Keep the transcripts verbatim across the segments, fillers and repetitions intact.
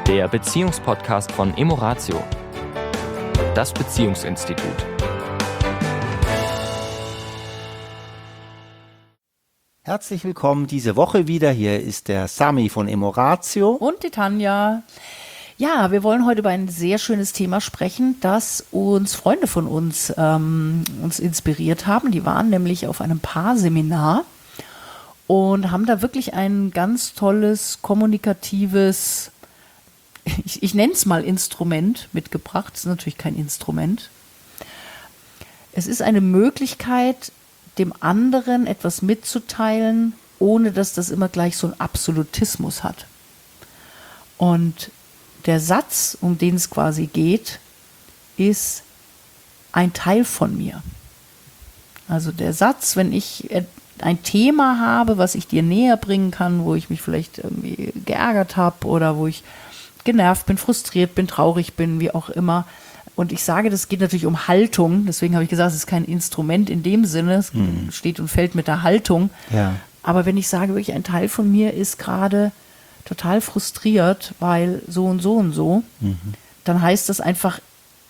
der Beziehungspodcast von Emoratio, das Beziehungsinstitut. Herzlich willkommen diese Woche wieder. Hier ist der Sami von Emoratio. Und die Tanja. Ja, wir wollen heute über ein sehr schönes Thema sprechen, das uns Freunde von uns ähm, uns inspiriert haben. Die waren nämlich auf einem Paarseminar und haben da wirklich ein ganz tolles, kommunikatives, ich, ich nenne es mal Instrument mitgebracht. Es ist natürlich kein Instrument. Es ist eine Möglichkeit, dem anderen etwas mitzuteilen, ohne dass das immer gleich so einen Absolutismus hat. Und der Satz, um den es quasi geht, ist ein Teil von mir. Also der Satz, wenn ich ein Thema habe, was ich dir näher bringen kann, wo ich mich vielleicht irgendwie geärgert habe oder wo ich genervt bin, frustriert bin, traurig bin, wie auch immer. Und ich sage, das geht natürlich um Haltung. Deswegen habe ich gesagt, es ist kein Instrument in dem Sinne. Es hm. steht und fällt mit der Haltung. Ja. Aber wenn ich sage, wirklich ein Teil von mir ist gerade total frustriert, weil so und so und so, mhm. dann heißt das einfach,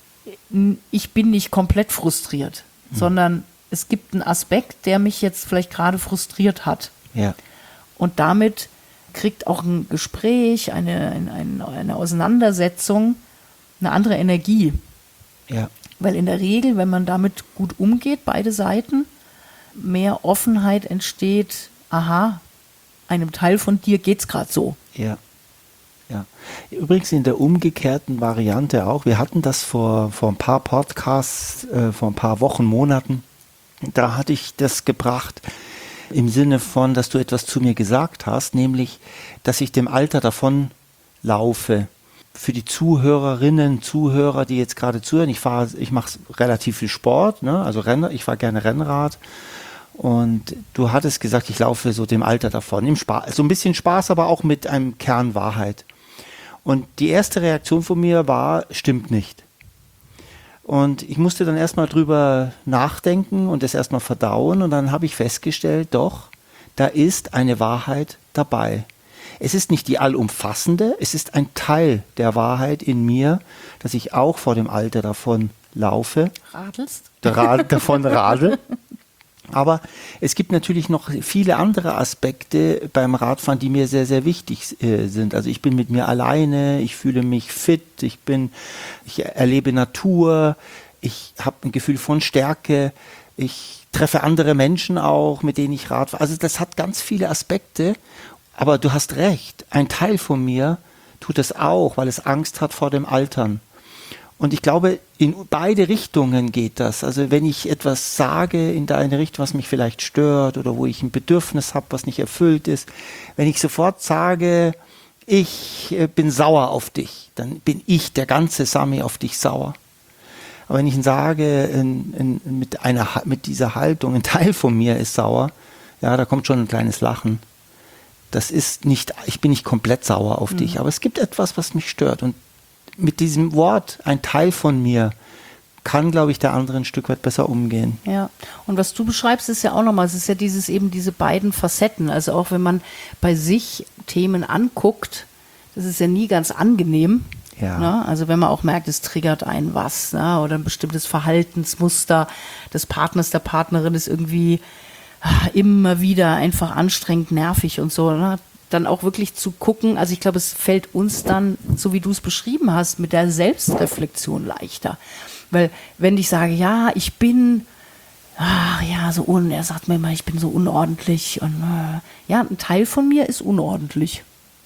ich bin nicht komplett frustriert, mhm. sondern es gibt einen Aspekt, der mich jetzt vielleicht gerade frustriert hat. Ja. Und damit kriegt auch ein Gespräch, eine, eine, eine Auseinandersetzung eine andere Energie. Ja. Weil in der Regel, wenn man damit gut umgeht, beide Seiten, mehr Offenheit entsteht, aha, einem Teil von dir geht's gerade so. Ja. Ja. Übrigens in der umgekehrten Variante auch, wir hatten das vor, vor ein paar Podcasts, äh, vor ein paar Wochen, Monaten, da hatte ich das gebracht, im Sinne von, dass du etwas zu mir gesagt hast, nämlich, dass ich dem Alter davon laufe. Für die Zuhörerinnen, Zuhörer, die jetzt gerade zuhören, ich fahre, ich mache relativ viel Sport, ne? Also Renn, ich fahre gerne Rennrad. Und du hattest gesagt, ich laufe so dem Alter davon, im Spaß, so ein bisschen Spaß, aber auch mit einem Kern Wahrheit. Und die erste Reaktion von mir war, stimmt nicht. Und ich musste dann erstmal drüber nachdenken und das erstmal verdauen und dann habe ich festgestellt, doch, da ist eine Wahrheit dabei. Es ist nicht die allumfassende, es ist ein Teil der Wahrheit in mir, dass ich auch vor dem Alter davon laufe. Radelst? Rad, davon radel. Aber es gibt natürlich noch viele andere Aspekte beim Radfahren, die mir sehr, sehr wichtig äh, sind. Also ich bin mit mir alleine, ich fühle mich fit, ich bin, ich erlebe Natur, ich habe ein Gefühl von Stärke, ich treffe andere Menschen auch, mit denen ich Rad fahre. Also das hat ganz viele Aspekte, aber du hast recht, ein Teil von mir tut das auch, weil es Angst hat vor dem Altern. Und ich glaube, in beide Richtungen geht das. Also wenn ich etwas sage in deine Richtung, was mich vielleicht stört oder wo ich ein Bedürfnis habe, was nicht erfüllt ist, wenn ich sofort sage, ich bin sauer auf dich, dann bin ich, der ganze Sami, auf dich sauer. Aber wenn ich sage, in, in, mit, einer, mit dieser Haltung, ein Teil von mir ist sauer, ja, da kommt schon ein kleines Lachen. Das ist nicht, ich bin nicht komplett sauer auf mhm. dich, aber es gibt etwas, was mich stört. Und mit diesem Wort, ein Teil von mir, kann, glaube ich, der andere ein Stück weit besser umgehen. Ja, und was du beschreibst, ist ja auch nochmal, es ist ja dieses eben diese beiden Facetten. Also auch wenn man bei sich Themen anguckt, das ist ja nie ganz angenehm. Ja. Ne? Also wenn man auch merkt, es triggert einen was, ne? Oder ein bestimmtes Verhaltensmuster des Partners, der Partnerin ist irgendwie ach, immer wieder einfach anstrengend, nervig und so, ne? Dann auch wirklich zu gucken, also ich glaube, es fällt uns dann, so wie du es beschrieben hast, mit der Selbstreflexion leichter. Weil wenn ich sage, ja, ich bin, ach ja, so un, er sagt mir immer, ich bin so unordentlich und äh, ja, ein Teil von mir ist unordentlich.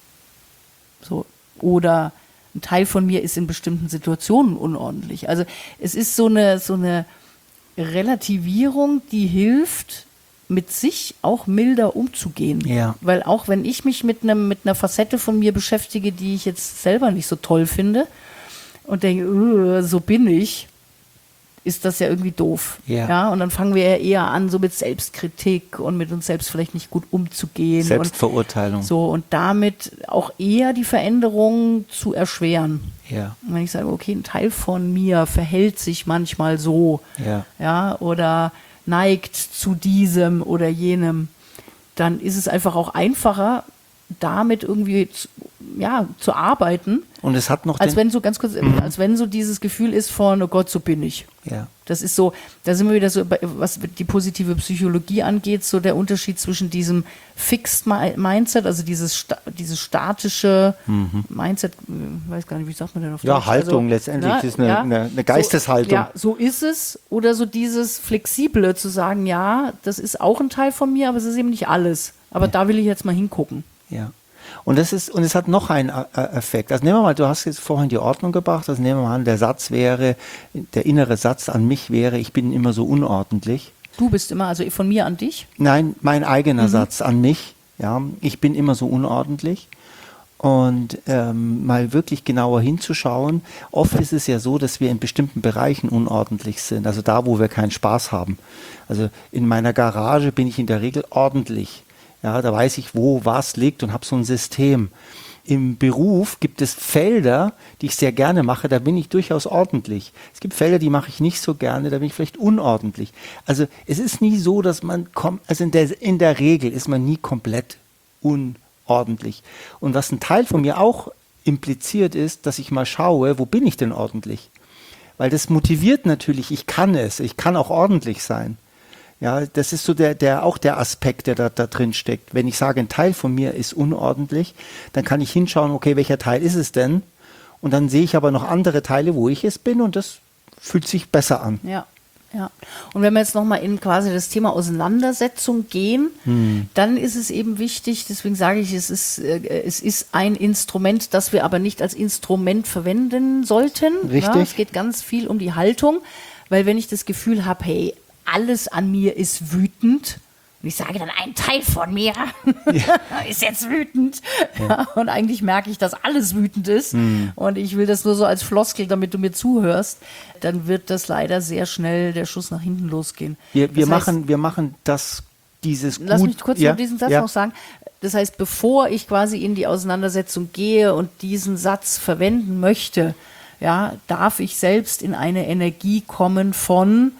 So, oder ein Teil von mir ist in bestimmten Situationen unordentlich. Also es ist so eine, so eine Relativierung, die hilft, mit sich auch milder umzugehen. Ja. Weil auch wenn ich mich mit einem mit einer Facette von mir beschäftige, die ich jetzt selber nicht so toll finde und denke, so bin ich, ist das ja irgendwie doof. Ja. Ja, und dann fangen wir ja eher an, so mit Selbstkritik und mit uns selbst vielleicht nicht gut umzugehen. Selbstverurteilung. Und so, und damit auch eher die Veränderung zu erschweren. Ja. Und wenn ich sage, okay, ein Teil von mir verhält sich manchmal so, Ja. ja, oder neigt zu diesem oder jenem, dann ist es einfach auch einfacher, damit irgendwie ja, zu arbeiten. Und es hat noch Als den, wenn so, ganz kurz, mhm. als wenn so dieses Gefühl ist von, oh Gott, so bin ich. Ja. Das ist so, da sind wir wieder so, was die positive Psychologie angeht, so der Unterschied zwischen diesem Fixed Mindset, also dieses, dieses statische mhm. Mindset, ich weiß gar nicht, wie sagt man denn auf Deutsch? Ja, Haltung also, letztendlich, na, das ist eine, ja, eine, eine Geisteshaltung. So, ja, so ist es. Oder so dieses Flexible zu sagen, ja, das ist auch ein Teil von mir, aber es ist eben nicht alles. Aber ja. da will ich jetzt mal hingucken. Ja. Und das ist, und es hat noch einen äh, Effekt. Also nehmen wir mal, du hast jetzt vorhin die Ordnung gebracht, also nehmen wir mal an, der Satz wäre, der innere Satz an mich wäre, ich bin immer so unordentlich. Du bist immer, also von mir an dich? Nein, mein eigener mhm. Satz an mich, ja, ich bin immer so unordentlich. Und ähm, mal wirklich genauer hinzuschauen. Oft ist es ja so, dass wir in bestimmten Bereichen unordentlich sind, also da, wo wir keinen Spaß haben. Also in meiner Garage bin ich in der Regel ordentlich. Ja, da weiß ich, wo was liegt und habe so ein System. Im Beruf gibt es Felder, die ich sehr gerne mache, da bin ich durchaus ordentlich. Es gibt Felder, die mache ich nicht so gerne, da bin ich vielleicht unordentlich. Also es ist nie so, dass man kommt, also in der, in der Regel ist man nie komplett unordentlich. Und was ein Teil von mir auch impliziert ist, dass ich mal schaue, wo bin ich denn ordentlich? Weil das motiviert natürlich, ich kann es, ich kann auch ordentlich sein. Ja, das ist so der, der, auch der Aspekt, der da, da drin steckt. Wenn ich sage, ein Teil von mir ist unordentlich, dann kann ich hinschauen, okay, welcher Teil ist es denn? Und dann sehe ich aber noch andere Teile, wo ich es bin und das fühlt sich besser an. Ja, ja. Und wenn wir jetzt nochmal in quasi das Thema Auseinandersetzung gehen, hm. dann ist es eben wichtig, deswegen sage ich, es ist, äh, es ist ein Instrument, das wir aber nicht als Instrument verwenden sollten. Richtig. Ja, es geht ganz viel um die Haltung, weil wenn ich das Gefühl habe, hey, alles an mir ist wütend. Und ich sage dann, ein Teil von mir ja. ist jetzt wütend. Ja. Ja, und eigentlich merke ich, dass alles wütend ist. Mhm. Und ich will das nur so als Floskel, damit du mir zuhörst. Dann wird das leider sehr schnell der Schuss nach hinten losgehen. Wir, wir, das heißt, machen, wir machen das, dieses gut. Lass mich kurz ja. noch diesen Satz ja. noch sagen. Das heißt, bevor ich quasi in die Auseinandersetzung gehe und diesen Satz verwenden möchte, ja, darf ich selbst in eine Energie kommen von,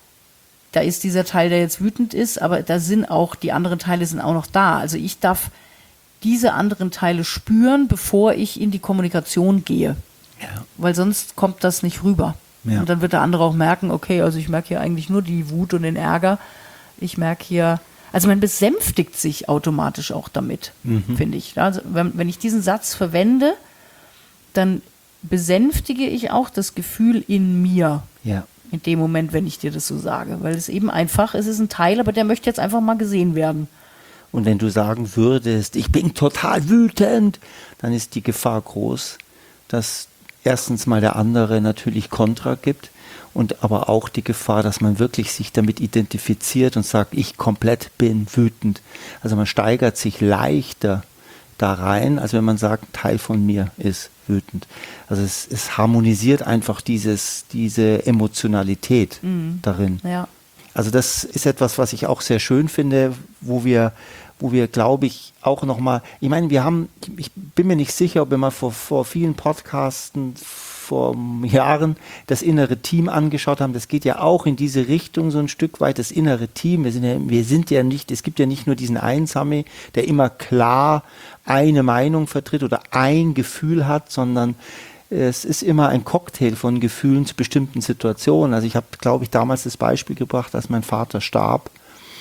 da ist dieser Teil, der jetzt wütend ist, aber da sind auch, die anderen Teile sind auch noch da. Also ich darf diese anderen Teile spüren, bevor ich in die Kommunikation gehe. Ja. Weil sonst kommt das nicht rüber. Ja. Und dann wird der andere auch merken, okay, also ich merke hier eigentlich nur die Wut und den Ärger. Ich merke hier, also man besänftigt sich automatisch auch damit, mhm. finde ich. Also wenn, wenn ich diesen Satz verwende, dann besänftige ich auch das Gefühl in mir. Ja. In dem Moment, wenn ich dir das so sage. Weil es eben einfach, es ist ein Teil, aber der möchte jetzt einfach mal gesehen werden. Und wenn du sagen würdest, ich bin total wütend, dann ist die Gefahr groß, dass erstens mal der andere natürlich Kontra gibt und aber auch die Gefahr, dass man wirklich sich damit identifiziert und sagt, ich komplett bin wütend. Also man steigert sich leichter da rein, als wenn man sagt, Teil von mir ist wütend. Also es, es harmonisiert einfach dieses, diese Emotionalität mhm. darin. Ja. Also das ist etwas, was ich auch sehr schön finde, wo wir, wo wir, glaube ich, auch nochmal, ich meine, wir haben, ich bin mir nicht sicher, ob wir mal vor, vor vielen Podcasten vor Jahren das innere Team angeschaut haben. Das geht ja auch in diese Richtung so ein Stück weit, das innere Team. Wir sind ja, wir sind ja nicht, es gibt ja nicht nur diesen Einsame, der immer klar eine Meinung vertritt oder ein Gefühl hat, sondern es ist immer ein Cocktail von Gefühlen zu bestimmten Situationen. Also ich habe, glaube ich, damals das Beispiel gebracht, als mein Vater starb.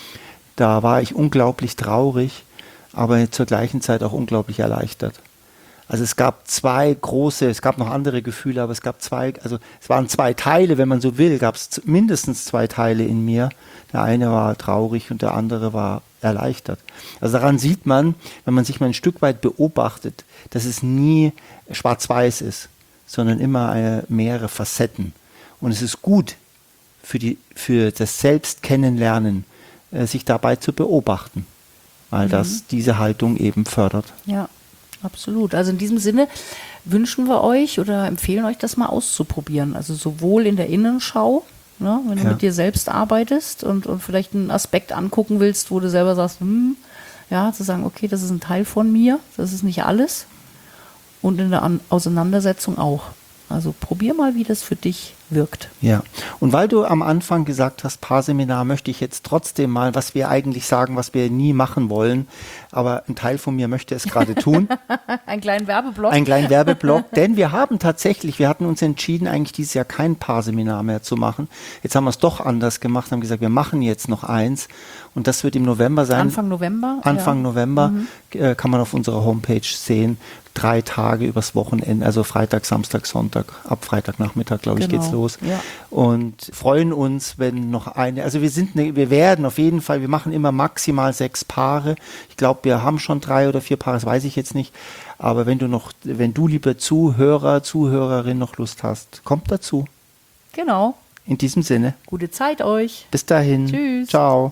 Da war ich unglaublich traurig, aber zur gleichen Zeit auch unglaublich erleichtert. Also es gab zwei große, es gab noch andere Gefühle, aber es gab zwei, also es waren zwei Teile, wenn man so will, gab es mindestens zwei Teile in mir. Der eine war traurig und der andere war erleichtert. Also daran sieht man, wenn man sich mal ein Stück weit beobachtet, dass es nie schwarz-weiß ist, sondern immer äh, mehrere Facetten. Und es ist gut für, die, für das Selbstkennenlernen, äh, sich dabei zu beobachten, weil mhm. das diese Haltung eben fördert. Ja. Absolut. Also in diesem Sinne wünschen wir euch oder empfehlen euch, das mal auszuprobieren. Also sowohl in der Innenschau, ne, wenn du ja. mit dir selbst arbeitest und, und vielleicht einen Aspekt angucken willst, wo du selber sagst, hm, ja, zu sagen, okay, das ist ein Teil von mir, das ist nicht alles. Und in der An- Auseinandersetzung auch. Also probier mal, wie das für dich wirkt. Ja, und weil du am Anfang gesagt hast, Paarseminar, möchte ich jetzt trotzdem mal, was wir eigentlich sagen, was wir nie machen wollen, aber ein Teil von mir möchte es gerade tun. Einen kleinen Werbeblock. Einen kleinen Werbeblock, denn wir haben tatsächlich, wir hatten uns entschieden, eigentlich dieses Jahr kein Paarseminar mehr zu machen. Jetzt haben wir es doch anders gemacht, haben gesagt, wir machen jetzt noch eins und das wird im November sein. Anfang November? Anfang ja. November mhm. äh, kann man auf unserer Homepage sehen. Drei Tage übers Wochenende, also Freitag, Samstag, Sonntag, ab Freitagnachmittag, glaube ich, Genau. geht's los. Ja. Und freuen uns, wenn noch eine, also wir sind, ne, wir werden auf jeden Fall, wir machen immer maximal sechs Paare. Ich glaube, wir haben schon drei oder vier Paare, das weiß ich jetzt nicht. Aber wenn du noch, wenn du, liebe Zuhörer, Zuhörerin, noch Lust hast, kommt dazu. Genau. In diesem Sinne. Gute Zeit euch. Bis dahin. Tschüss. Ciao.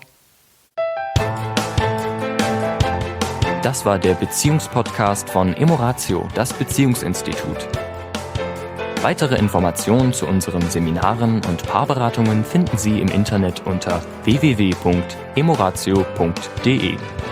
Das war der Beziehungspodcast von Emoratio, das Beziehungsinstitut. Weitere Informationen zu unseren Seminaren und Paarberatungen finden Sie im Internet unter w w w punkt emoratio punkt d e.